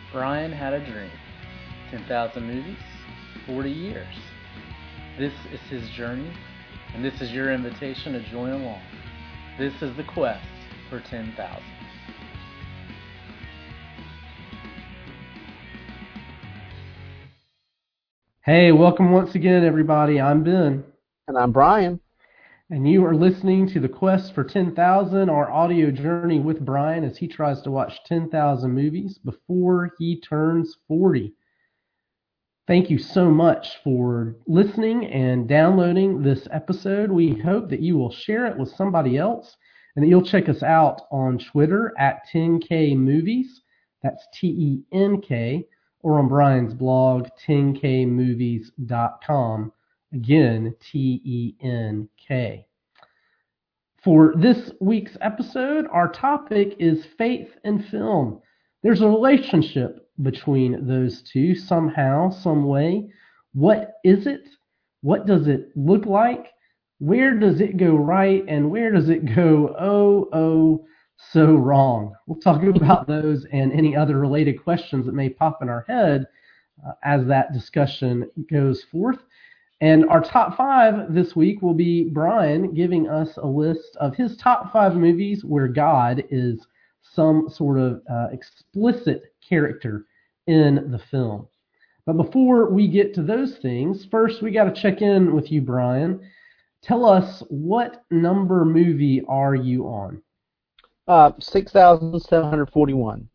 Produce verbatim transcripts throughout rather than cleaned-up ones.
Brian had a dream. ten thousand movies, forty years. This is his journey, and this is your invitation to join along. This is the quest for ten thousand. Hey, welcome once again, everybody. I'm Ben. And I'm Brian. And you are listening to The Quest for ten thousand, our audio journey with Brian as he tries to watch ten thousand movies before he turns forty. Thank you so much for listening and downloading this episode. We hope that you will share it with somebody else and that you'll check us out on Twitter at ten K movies. That's T E N K, or on Brian's blog, ten K movies dot com. Again, T E N K. For this week's episode, our topic is faith and film. There's a relationship between those two somehow, some way. What is it? What does it look like? Where does it go right? And where does it go, oh, oh, so wrong? We'll talk about those and any other related questions that may pop in our head uh, as that discussion goes forth. And our top five this week will be Brian giving us a list of his top five movies where God is some sort of uh, explicit character in the film. But before we get to those things, first we got to check in with you, Brian. Tell us, what number movie are you on? Uh, six thousand seven hundred forty-one.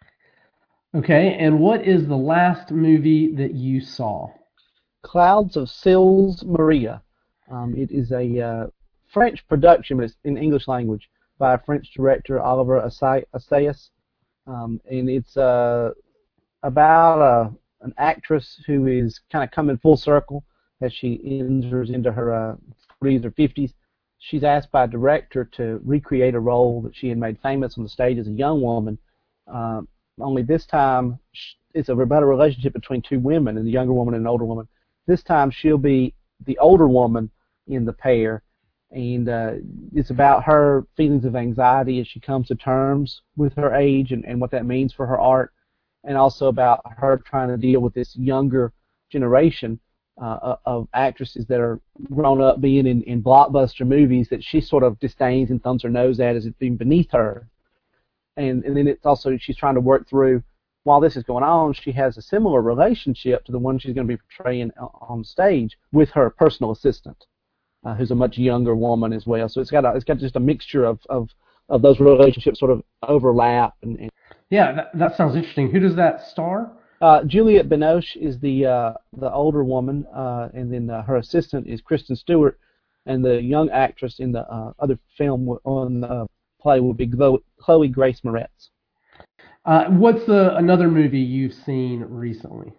Okay, and what is the last movie that you saw? Clouds of Sils Maria. Um, it is a uh, French production, but it's in English language, by a French director, Olivier Assayas. Um, and it's uh, about a, an actress who is kind of coming full circle as she enters into her uh, forties or fifties. She's asked by a director to recreate a role that she had made famous on the stage as a young woman. Um, only this time, it's about a relationship between two women, and the younger woman and an older woman. This time, she'll be the older woman in the pair, and uh, it's about her feelings of anxiety as she comes to terms with her age and, and what that means for her art, and also about her trying to deal with this younger generation uh, of actresses that are grown up being in, in blockbuster movies that she sort of disdains and thumbs her nose at as it being beneath her. And, and then it's also, she's trying to work through, while this is going on, she has a similar relationship to the one she's going to be portraying on stage with her personal assistant, uh, who's a much younger woman as well. So it's got a, it's got just a mixture of, of, of those relationships sort of overlap. And, and yeah, that, that sounds interesting. Who does that star? Uh, Juliette Binoche is the uh, the older woman, uh, and then uh, her assistant is Kristen Stewart, and the young actress in the uh, other film on the play will be Chloe Grace Moretz. Uh, what's the, another movie you've seen recently?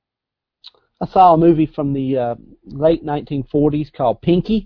I saw a movie from the uh, late nineteen forties called Pinky,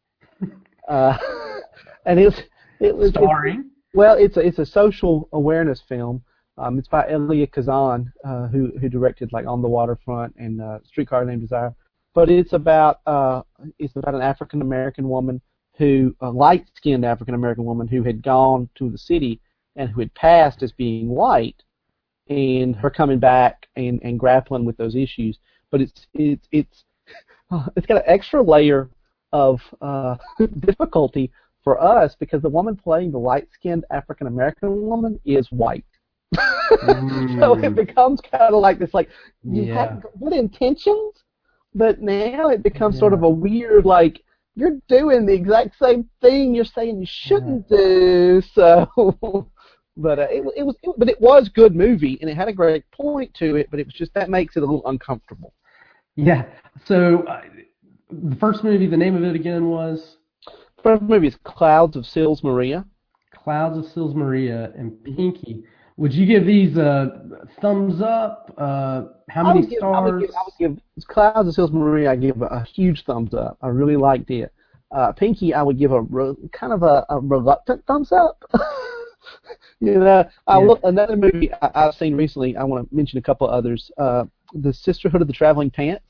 uh, and it was it was starring. It, well, it's a it's a social awareness film. Um, it's by Elia Kazan, uh, who who directed like On the Waterfront and uh, Streetcar Named Desire. But it's about uh, it's about an African American woman who a light skinned African American woman who had gone to the city and who had passed as being white, and her coming back and, and grappling with those issues. But it's it's it's it's got an extra layer of uh, difficulty for us because the woman playing the light skinned African American woman is white. Mm. So it becomes kind of like this, like, you yeah. have good intentions, but now it becomes yeah. sort of a weird, like, you're doing the exact same thing you're saying you shouldn't yeah. do. So, but uh, it, it was, it, but it was good movie, and it had a great point to it. But it was just that makes it a little uncomfortable. Yeah. So uh, the first movie, the name of it again was. The first movie is Clouds of Sils Maria. Clouds of Sils Maria and Pinky. Would you give these uh, thumbs up? Uh, how many give, stars? I would, give, I would give Clouds of Sils Maria. I give a, a huge thumbs up. I really liked it. Uh, Pinky, I would give a re, kind of a, a reluctant thumbs up. you know, I yeah. look another movie I, I've seen recently. I want to mention a couple of others. Uh, the Sisterhood of the Traveling Pants.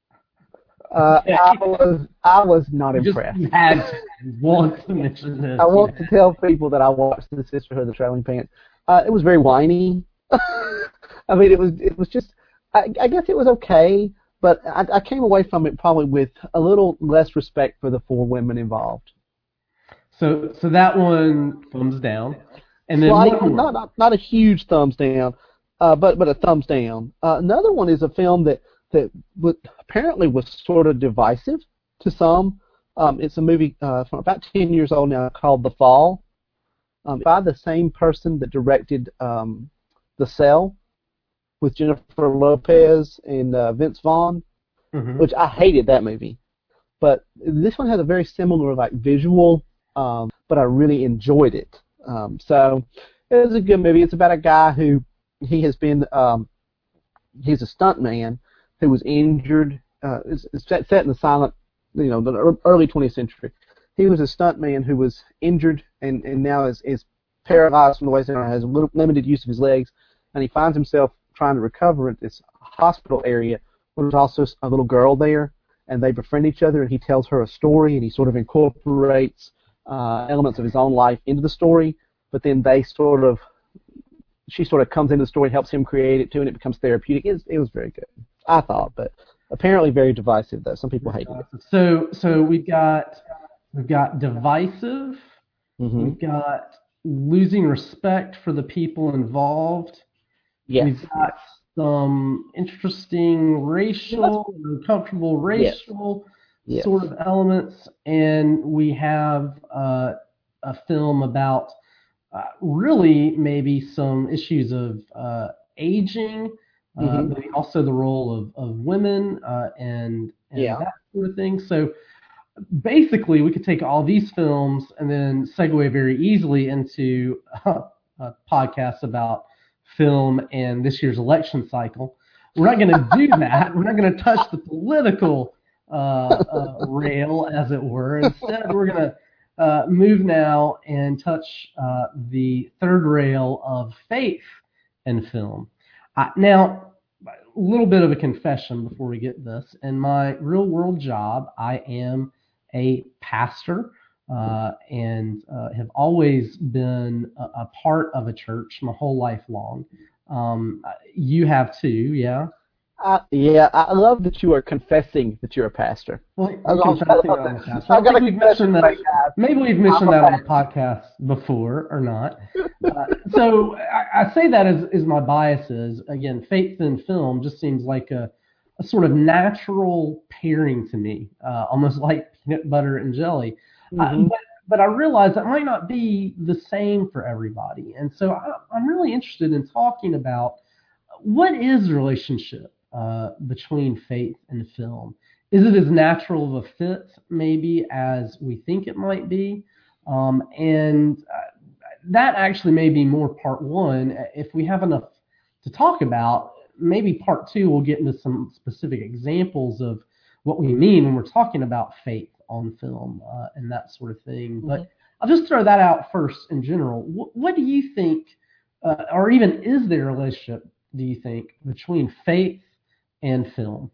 Uh, I was I was not you impressed. Just had to want to mention this. I want to tell people that I watched the Sisterhood of the Traveling Pants. Uh, it was very whiny. uh, I mean, it was it was just. I, I guess it was okay, but I, I came away from it probably with a little less respect for the four women involved. So so that one thumbs down, and then Slight, one more. not, not not a huge thumbs down, uh, but but a thumbs down. Uh, another one is a film that that w- apparently was sort of divisive to some. Um, it's a movie uh, from about ten years old now called The Fall, um, by the same person that directed um, The Cell with Jennifer Lopez and uh, Vince Vaughn, Mm-hmm. which I hated that movie. But this one has a very similar like visual, um, but I really enjoyed it. Um, so it was a good movie. It's about a guy who he has been um, he's a stuntman who was injured. Uh, it's, it's set set in the silent, you know, the early twentieth century. He was a stuntman who was injured and, and now is, is paralyzed from the waist down, has little, limited use of his legs, and he finds himself trying to recover at this hospital area. There's also a little girl there, and they befriend each other, and he tells her a story, and he sort of incorporates uh, elements of his own life into the story, but then they sort of, she sort of comes into the story, helps him create it too, and it becomes therapeutic. It was, it was very good, I thought, but apparently very divisive, though. Some people hated it. So so we've got we've got divisive, Mm-hmm. we've got losing respect for the people involved. Yes. We've got some interesting racial, uncomfortable racial Yes. sort of elements, and we have uh, a film about uh, really maybe some issues of uh, aging, uh, Mhm. maybe also the role of, of women uh, and, and Yeah. that sort of thing. So basically, we could take all these films and then segue very easily into uh, a podcast about film and this year's election cycle. We're not going to do that. We're not going to touch the political uh, uh, rail, as it were. Instead, we're going to uh, move now and touch uh, the third rail of faith in film. Uh, now, a little bit of a confession before we get this. In my real world job, I am a pastor. Uh, and uh, have always been a, a part of a church my whole life long. Um, you have too, yeah? Uh, yeah, I love that you are confessing that you're a pastor. Well, I I'm love- confessing I love I'm a that. pastor. I I've got think a we've mentioned that. confession right now. Maybe we've mentioned I'm a that on the podcast before or not. Uh, so I, I say that as, as my bias is. Again, faith in film just seems like a, a sort of natural pairing to me, uh, almost like peanut butter and jelly. Uh, Mhm. but, but I realize that might not be the same for everybody. And so I, I'm really interested in talking about what is the relationship uh, between faith and film. Is it as natural of a fit, maybe, as we think it might be? Um, and uh, that actually may be more part one. If we have enough to talk about, maybe part two we'll get into some specific examples of what we mean when we're talking about faith on film uh, and that sort of thing. Mm-hmm. But I'll just throw that out first in general. What, what do you think, uh, or even is there a relationship, do you think, between faith and film?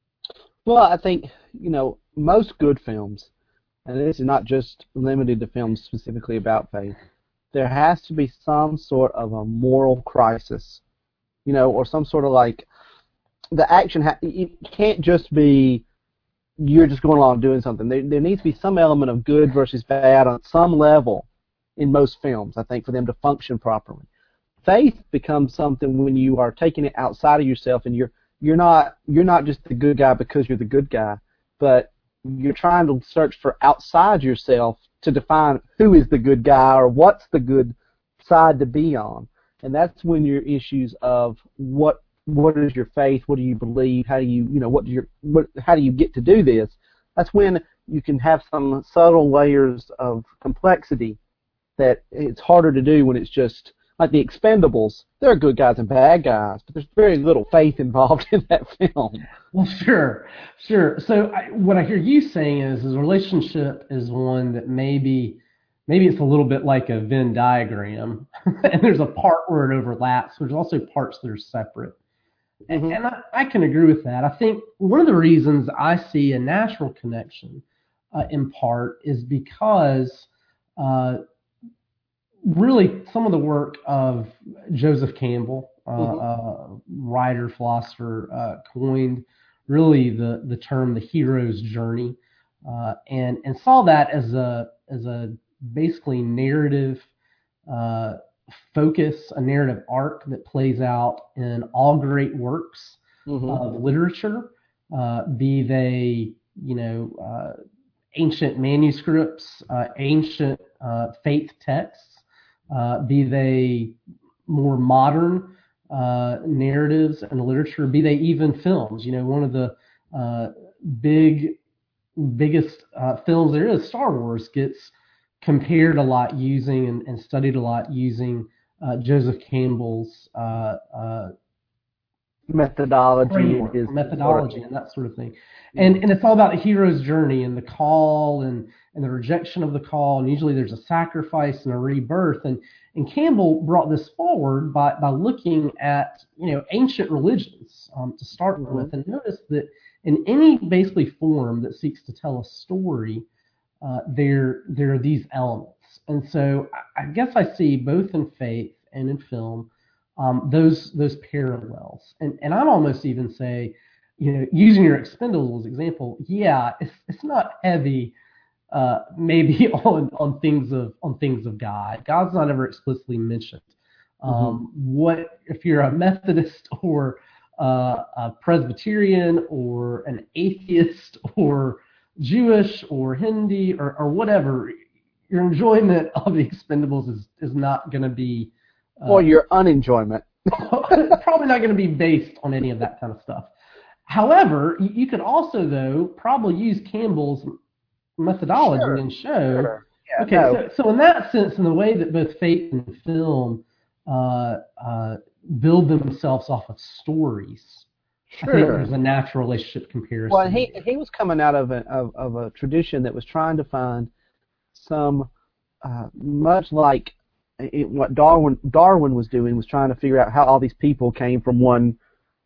Well, I think, you know, most good films, and this is not just limited to films specifically about faith, there has to be some sort of a moral crisis, you know, or some sort of like, the action, ha- it can't just be you're just going along doing something. There, there needs to be some element of good versus bad on some level in most films, I think, for them to function properly. Faith becomes something when you are taking it outside of yourself, and you're you're not you're not just the good guy because you're the good guy, but you're trying to search for outside yourself to define who is the good guy or what's the good side to be on. And that's when your issues of what what is your faith, what do you believe, how do you you know what do your what how do you get to do this? That's when you can have some subtle layers of complexity that it's harder to do when it's just like the Expendables. There are good guys and bad guys, but there's very little faith involved in that film. Well, sure, sure. So I, what I hear you saying is, is a relationship is one that maybe, maybe it's a little bit like a Venn diagram, and there's a part where it overlaps. There's also parts that are separate, Mm-hmm. and, and I, I can agree with that. I think one of the reasons I see a natural connection, uh, in part, is because uh, really some of the work of Joseph Campbell uh, Mhm. uh, writer, philosopher, uh, coined really the, the term the hero's journey, uh, and and saw that as a as a basically narrative uh, focus, a narrative arc that plays out in all great works Mhm. of literature, uh, be they you know uh, ancient manuscripts, uh, ancient uh, faith texts, uh, be they more modern uh, narratives and literature, be they even films. You know, one of the uh, big biggest uh, films there is, Star Wars, gets compared a lot using and, and studied a lot using uh, Joseph Campbell's uh, uh, Methodology and framework, his sort of. methodology, and that sort of thing. And and it's all about the hero's journey and the call and and the rejection of the call. And usually there's a sacrifice and a rebirth. And and Campbell brought this forward by by looking at you know ancient religions um, to start Mhm. with, and notice that in any basically form that seeks to tell a story, uh, there there are these elements. And so I, I guess I see both in faith and in film um, those those parallels. And and I'd almost even say, you know, using your Expendables example, yeah, it's it's not heavy, uh, maybe on on things of on things of God. God's not ever explicitly mentioned. Mhm. Um, what if you're a Methodist or uh, a Presbyterian or an atheist or Jewish or Hindi or, or whatever, your enjoyment of the Expendables is is not going to be Or uh, your unenjoyment. probably not going to be based on any of that kind of stuff. However, you, you could also, though, probably use Campbell's methodology Sure. and show, Sure. Yeah. okay, No. so, so in that sense, in the way that both faith and film uh, uh, build themselves off of stories, I think Sure. there's a natural relationship comparison. Well, he he was coming out of a of, of a tradition that was trying to find some uh, much like it, what Darwin Darwin was doing, was trying to figure out how all these people came from one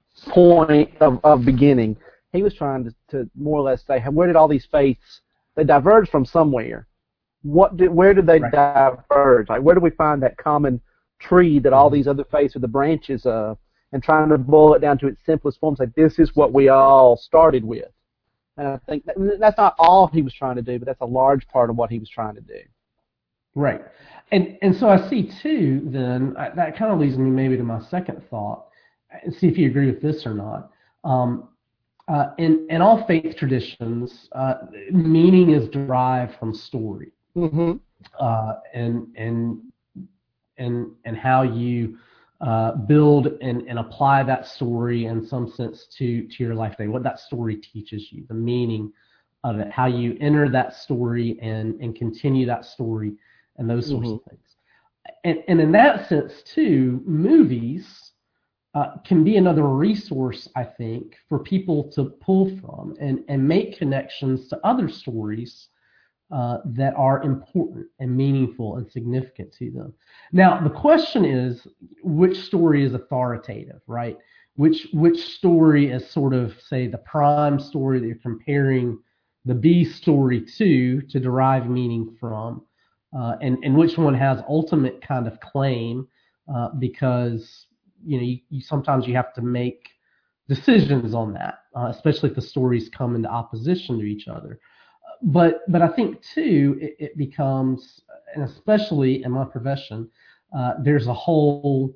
point of, of beginning. He was trying to, to more or less say, where did all these faiths, they diverged from somewhere. What did where did they Right. diverge? Like, where do we find that common tree that all these other faiths are the branches of? And trying to boil it down to its simplest form, say this is what we all started with. And I think that, that's not all he was trying to do, but that's a large part of what he was trying to do. Right. And and so I see too, then, I, that kind of leads me maybe to my second thought, and see if you agree with this or not. Um, uh, in, in all faith traditions, uh, meaning is derived from story, Mm-hmm. uh, and, and, and, and how you uh, build and, and apply that story in some sense to, to your life day, what that story teaches you, the meaning of it, how you enter that story and, and continue that story, and those sorts Mm-hmm. of things. And, and in that sense, too, movies uh, can be another resource, I think, for people to pull from and, and make connections to other stories uh, that are important and meaningful and significant to them. Now, the question is, which story is authoritative, right? Which which story is sort of, say, the prime story that you're comparing the B story to to derive meaning from, uh, and and which one has ultimate kind of claim, uh, because you know you, you sometimes you have to make decisions on that, uh, especially if the stories come into opposition to each other. But but I think too it, it becomes, and especially in my profession, uh, there's a whole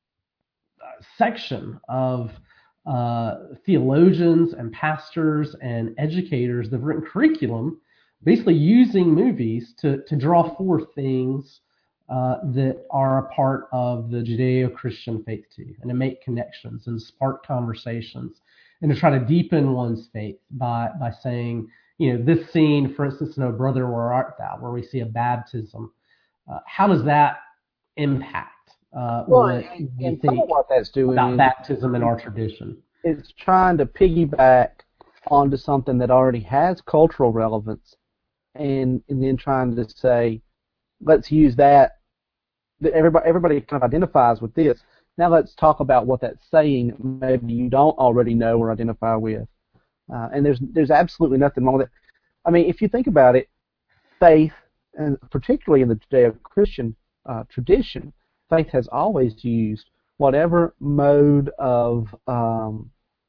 section of uh, theologians and pastors and educators that have written curriculum basically using movies to, to draw forth things uh, that are a part of the Judeo-Christian faith too, and to make connections and spark conversations and to try to deepen one's faith by, by saying, you know, this scene, for instance, in O Brother, Where Art Thou, where we see a baptism, uh, how does that impact uh, Well, what and, we and some think of what that's doing about is baptism in our tradition? it's trying to piggyback onto something that already has cultural relevance, and and then trying to say, let's use that. That everybody everybody kind of identifies with this. Now let's talk about what that's saying. Maybe you don't already know or identify with. Uh, and there's there's absolutely nothing wrong with it. I mean, if you think about it, faith, and particularly in the Judeo-Christian uh, tradition, faith has always used whatever mode of um,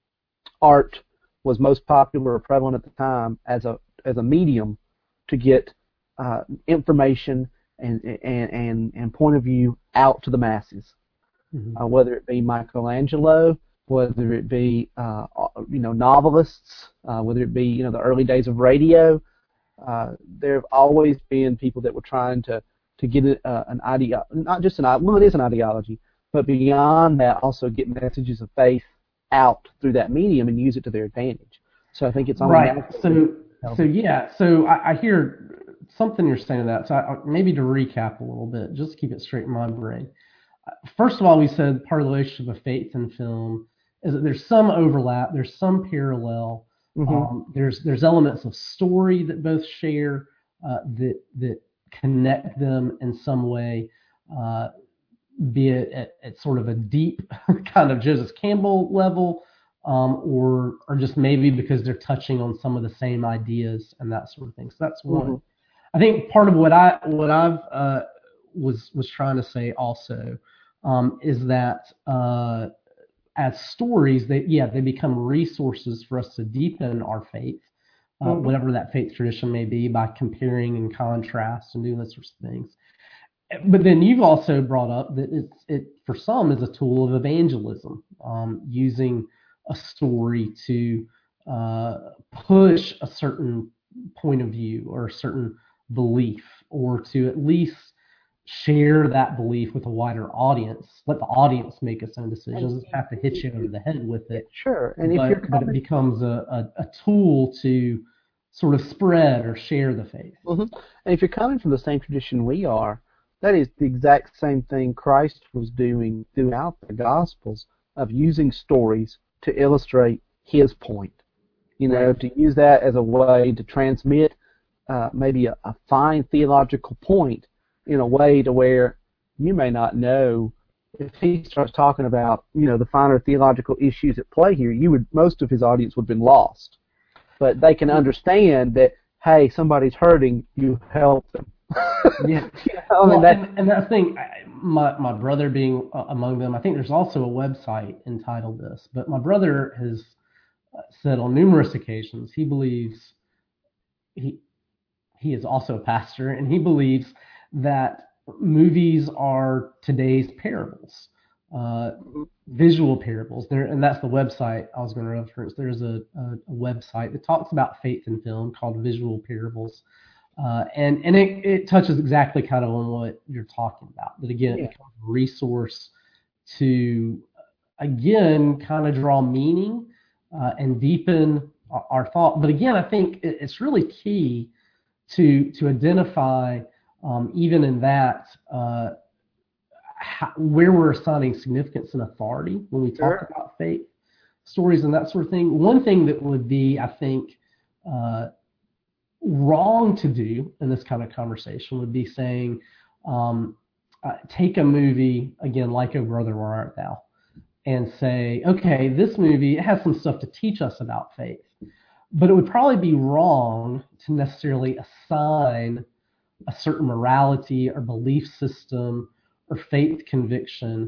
art was most popular or prevalent at the time as a as a medium to get uh, information and, and and and point of view out to the masses. Mm-hmm. Uh, whether it be Michelangelo, whether it be uh, you know novelists, uh, whether it be you know the early days of radio, uh, there have always been people that were trying to to get a, uh, an idea, not just an well, it is an ideology, but beyond that, also get messages of faith out through that medium and use it to their advantage. So I think it's only right. So so yeah. So I, I hear something you're saying that. So I, maybe to recap a little bit, just to keep it straight in my brain. First of all, we said part of the relationship of faith and film is that there's some overlap, there's some parallel, mm-hmm. um, there's there's elements of story that both share uh, that that connect them in some way, uh, be it at, at sort of a deep kind of Joseph Campbell level, um, or or just maybe because they're touching on some of the same ideas and that sort of thing. So that's one. Mm-hmm. I think part of what I what I've uh, was was trying to say also. Um, is that uh, as stories, they yeah they become resources for us to deepen our faith, uh, mm-hmm. whatever that faith tradition may be, by comparing and contrast and doing those sorts of things. But then you've also brought up that it's it for some is a tool of evangelism, um, using a story to uh, push a certain point of view or a certain belief, or to at least share that belief with a wider audience. Let the audience make its own decisions. Doesn't have to hit you over the head with it. Sure. And but, if you're coming... but it becomes a, a, a tool to sort of spread or share the faith. Mm-hmm. And if you're coming from the same tradition we are, that is the exact same thing Christ was doing throughout the Gospels, of using stories to illustrate his point. You know, right. to use that as a way to transmit uh, maybe a, a fine theological point in a way to where you may not know. If he starts talking about, you know, the finer theological issues at play here, you would most of his audience would have been lost. But they can understand that, hey, somebody's hurting, you help them. Yeah. You know, well, and, that, and, and that thing, my my brother being among them, I think there's also a website entitled this. But my brother has said on numerous occasions he believes he he is also a pastor, and he believes that movies are today's parables, uh, visual parables. There, and that's the website I was going to reference. There's a, a, a website that talks about faith in film called Visual Parables, uh, and and it, it touches exactly kind of on what you're talking about. That again, yeah. it becomes a resource to again kind of draw meaning uh, and deepen our, our thought. But again, I think it, it's really key to to identify. Um, even in that, uh, how, where we're assigning significance and authority when we talk sure. about faith stories and that sort of thing. One thing that would be, I think, uh, wrong to do in this kind of conversation would be saying, um, uh, take a movie, again, like O Brother, Where Art Thou, and say, okay, this movie, it has some stuff to teach us about faith. But it would probably be wrong to necessarily assign a certain morality or belief system or faith conviction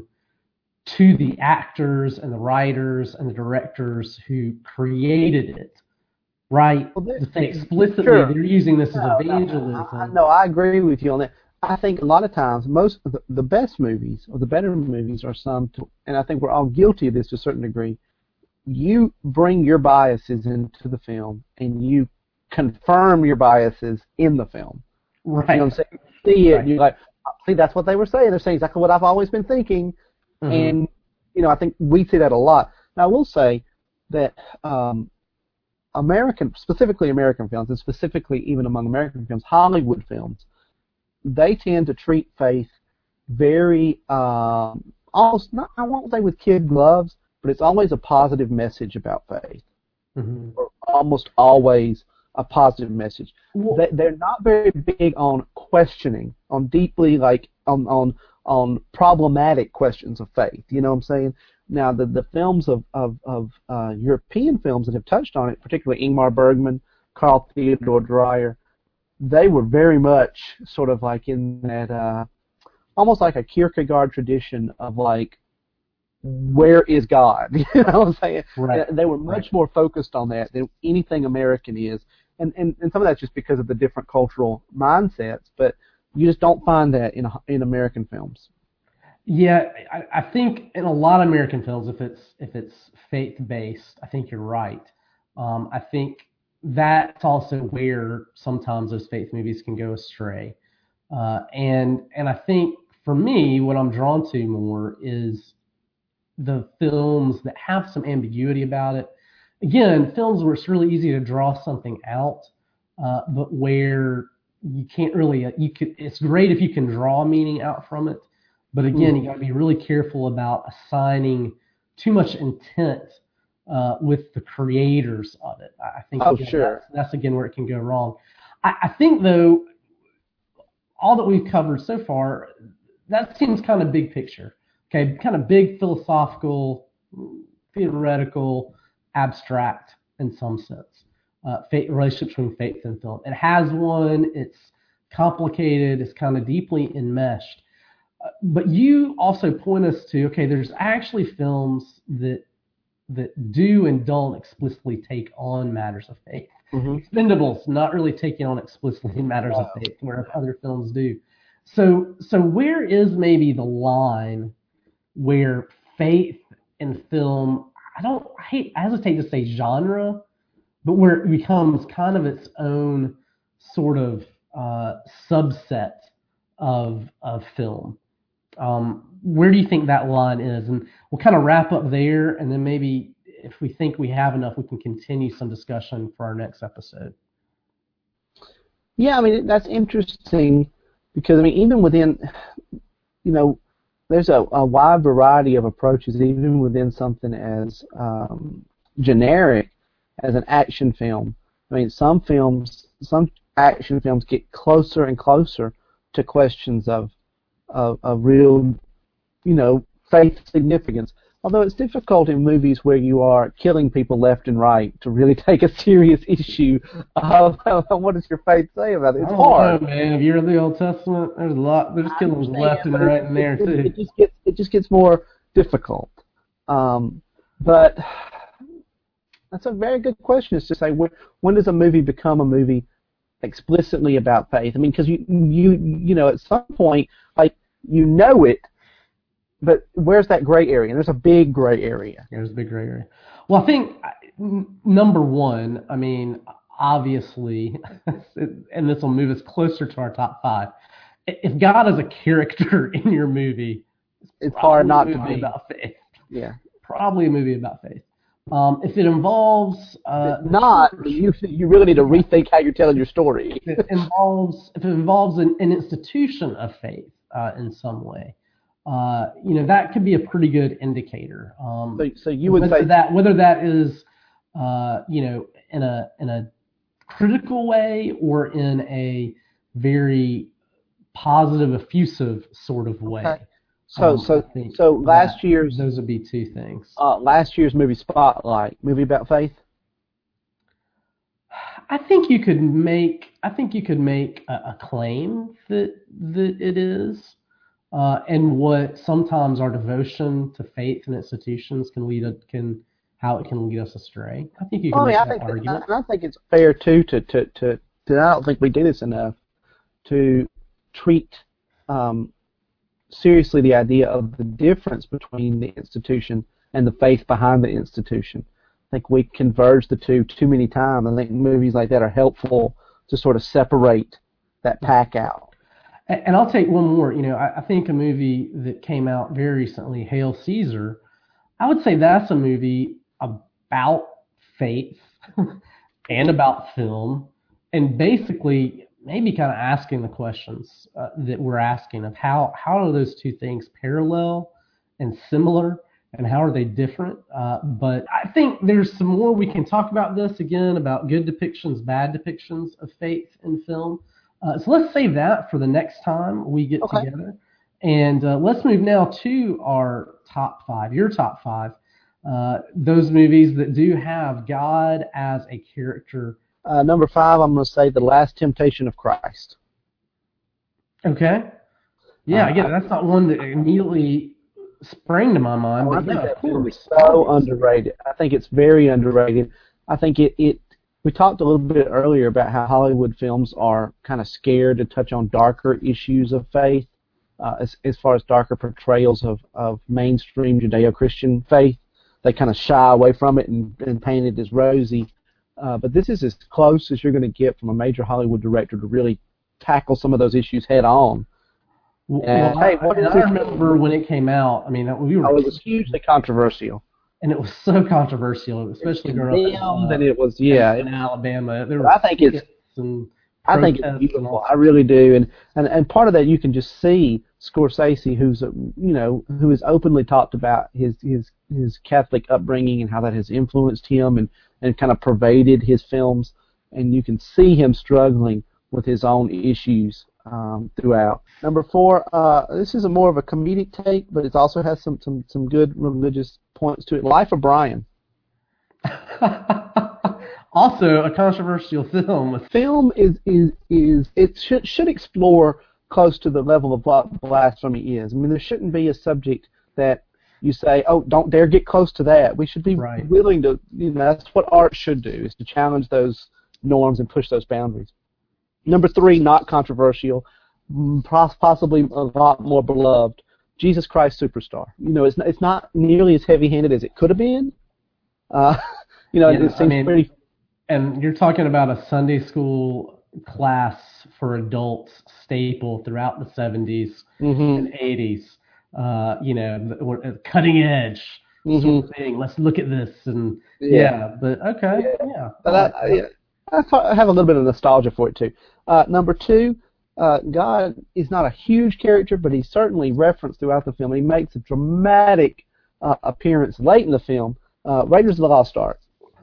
to the actors and the writers and the directors who created it, right? Well, to say explicitly sure. they're using this no, as evangelism. No, I, no, I agree with you on that. I think a lot of times, most of the, the best movies or the better movies are some, to, and I think we're all guilty of this to a certain degree. You bring your biases into the film and you confirm your biases in the film. Right. You know what I'm saying? You see it, right. and you're like, see, that's what they were saying. They're saying exactly what I've always been thinking. Mm-hmm. And, you know, I think we see that a lot. Now, I will say that um, American, specifically American films, and specifically even among American films, Hollywood films, they tend to treat faith very, um, almost, not, I won't say with kid gloves, but it's always a positive message about faith. Mm-hmm. Or almost always a positive message. They, they're not very big on questioning, on deeply, like, on, on on problematic questions of faith. You know what I'm saying? Now, the, the films of, of, of uh, European films that have touched on it, particularly Ingmar Bergman, Carl Theodor Dreyer, they were very much sort of like in that, uh, almost like a Kierkegaard tradition of, like, where is God? You know what I'm saying? Right. They were much Right. more focused on that than anything American is. And, and, and some of that's just because of the different cultural mindsets, but you just don't find that in in American films. Yeah, I, I think in a lot of American films, if it's if it's faith based, I think you're right. Um, I think that's also where sometimes those faith movies can go astray. Uh, and and I think for me, what I'm drawn to more is the films that have some ambiguity about it. Again, films where it's really easy to draw something out, uh, but where you can't really. You could. It's great if you can draw meaning out from it, but again, you got to be really careful about assigning too much intent uh, with the creators of it. I think Oh, again, sure. that's, that's again where it can go wrong. I, I think though, all that we've covered so far, that seems kind of big picture. Okay, kind of big philosophical, theoretical, abstract in some sense. Uh, faith, relationship between faith and film. It has one. It's complicated. It's kind of deeply enmeshed. Uh, but you also point us to, okay, there's actually films that that do and don't explicitly take on matters of faith. Mm-hmm. Expendables, not really taking on explicitly matters of faith, where other films do. So, so where is maybe the line where faith in film, I don't, I, hate, I hesitate to say genre, but where it becomes kind of its own sort of uh, subset of of film. Um, where do you think that line is? And we'll kind of wrap up there, and then maybe if we think we have enough, we can continue some discussion for our next episode. Yeah, I mean, that's interesting because, I mean, even within, you know, there's a, a wide variety of approaches, even within something as um, generic as an action film. I mean, some films, some action films get closer and closer to questions of, of, of real, you know, faith significance. Although it's difficult in movies where you are killing people left and right to really take a serious issue of what does your faith say about it. It's I don't hard. know, man. If you're in the Old Testament, there's a lot. There's killings left and but right it, in there it, too. It, it just gets it just gets more difficult. Um, but that's a very good question. Is to say when, when does a movie become a movie explicitly about faith? I mean, because you you you know at some point like you know it. But where's that gray area? And there's a big gray area. There's a big gray area. Well, I think number one, I mean, obviously, and this will move us closer to our top five. If God is a character in your movie, it's, it's hard not a to movie be about faith. Yeah, probably a movie about faith. Um, if it involves uh, if not, church, you you really need to rethink how you're telling your story. If it involves if it involves an, an institution of faith uh, in some way. Uh, you know, that could be a pretty good indicator. Um, so, so you would whether say that whether that is, uh, you know, in a in a critical way or in a very positive, effusive sort of way. Okay. So, um, so, so last year's those would be two things. Uh, last year's movie Spotlight, movie about faith. I think you could make. I think you could make a, a claim that that it is. Uh, and what sometimes our devotion to faith and institutions can lead can how it can lead us astray. I think you can well, make I that think argument. That, I think it's fair too to to, to to I don't think we do this enough to treat um, seriously the idea of the difference between the institution and the faith behind the institution. I think we converge the two too many times. I think movies like that are helpful to sort of separate that pack out. And I'll take one more. You know, I, I think a movie that came out very recently, Hail Caesar, I would say that's a movie about faith and about film, and basically maybe kind of asking the questions uh, that we're asking of how, how are those two things parallel and similar, and how are they different? Uh, but I think there's some more we can talk about this, again, about good depictions, bad depictions of faith in film. Uh, so let's save that for the next time we get okay. together. And uh, let's move now to our top five, your top five, uh, those movies that do have God as a character. Uh, number five, I'm going to say The Last Temptation of Christ. Okay. Yeah, uh, again, that's not one that immediately spring to my mind, Oh, I but think yeah, that of film is course. so underrated. I think it's very underrated. I think it, it. We talked a little bit earlier about how Hollywood films are kind of scared to touch on darker issues of faith, uh, as, as far as darker portrayals of, of mainstream Judeo-Christian faith. They kind of shy away from it and, and paint it as rosy. Uh, but this is as close as you're going to get from a major Hollywood director to really tackle some of those issues head on. Well, And, well, hey, I, what is and I it? remember when it came out. I mean, we were Oh, it was hugely controversial. and it was so controversial, especially growing up Condemned, uh, and it was yeah. in Alabama. There were I think it's pickets and I think it's protests and beautiful. all I really do, and, and and part of that you can just see Scorsese, who's a, you know who has openly talked about his his his Catholic upbringing and how that has influenced him and and kind of pervaded his films, and you can see him struggling with his own issues um, throughout. Number four, uh, this is a more of a comedic take, but it also has some some some good religious points to it. Life of Brian. Also, a controversial film. Film is is is it should should explore close to the level of what blasphemy is. I mean, there shouldn't be a subject that you say, oh, don't dare get close to that. We should be Right. willing to, you know, that's what art should do, is to challenge those norms and push those boundaries. Number three, not controversial, mm, pos- possibly a lot more beloved, Jesus Christ Superstar. You know, it's not, it's not nearly as heavy-handed as it could have been. Uh, you know, Yeah, it seems I mean, pretty. And you're talking about a Sunday school class for adults staple throughout the seventies Mm-hmm, and eighties. Uh, you know, we're- uh, cutting edge sort mm-hmm. of thing. Let's look at this and Yeah. yeah, but okay, Yeah. yeah. I But like I, that. I, I thought- I have a little bit of nostalgia for it too. Uh, number two, uh, God is not a huge character, but he's certainly referenced throughout the film. He makes a dramatic uh, appearance late in the film. Uh, Raiders of the Lost Ark.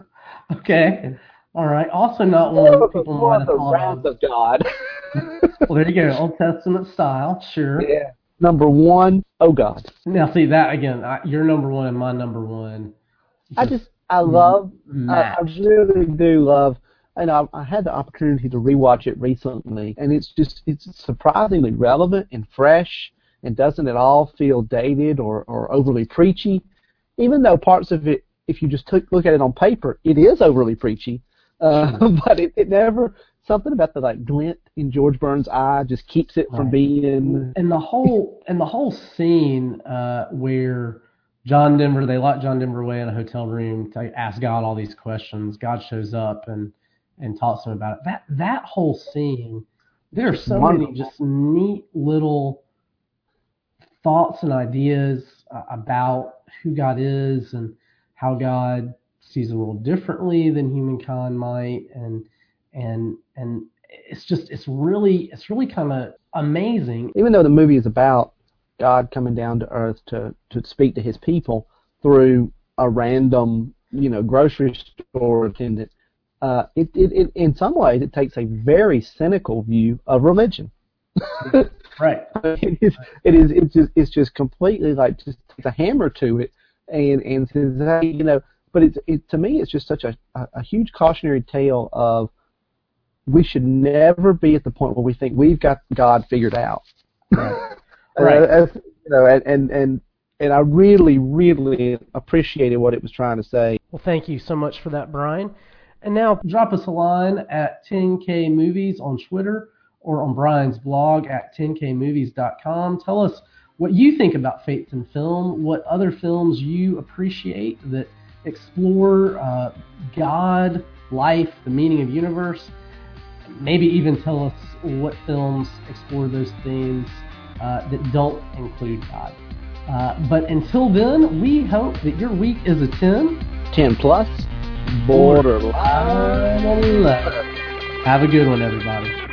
Okay. All right. Also not one that people More might of have the thought wrath of. of God. Well, there you go. Old Testament style. Sure. Yeah. Number one, oh God. Now, see that again. I, your number one and my number one. I just, I love, I, match. I really do love, and I, I had the opportunity to rewatch it recently, and it's just, it's surprisingly relevant and fresh, and doesn't at all feel dated or, or overly preachy, even though parts of it, if you just took, look at it on paper, it is overly preachy, uh, but it, it never, something about the like glint in George Burns' eye just keeps it from Right. being, and the whole and the whole scene uh, where John Denver, they lock John Denver away in a hotel room to ask God all these questions. God shows up and and talks to him about it. That that whole scene, there are so wonderful. many just neat little thoughts and ideas uh, about who God is and how God sees the world differently than humankind might, and and and it's just it's really it's really kind of amazing. even though the movie is about God coming down to earth to, to speak to his people through a random, you know, grocery store attendant, uh, it, it, it in some ways it takes a very cynical view of religion. Right. it is, it is, it's just, it's just completely like just takes a hammer to it, and and says, hey, you know, but it's, it to me it's just such a, a, a huge cautionary tale of we should never be at the point where we think we've got God figured out. Right. Right. Uh, as, you know, and, and and and I really, really appreciated what it was trying to say. Well, thank you so much for that, Brian. And now drop us a line at ten K Movies on Twitter or on Brian's blog at ten K movies dot com. Tell us what you think about faith in film, what other films you appreciate that explore uh, God, life, the meaning of universe. Maybe even tell us what films explore those themes uh, that don't include God. Uh, but until then, we hope that your week is a ten. ten plus, borderline. eleven. Have a good one, everybody.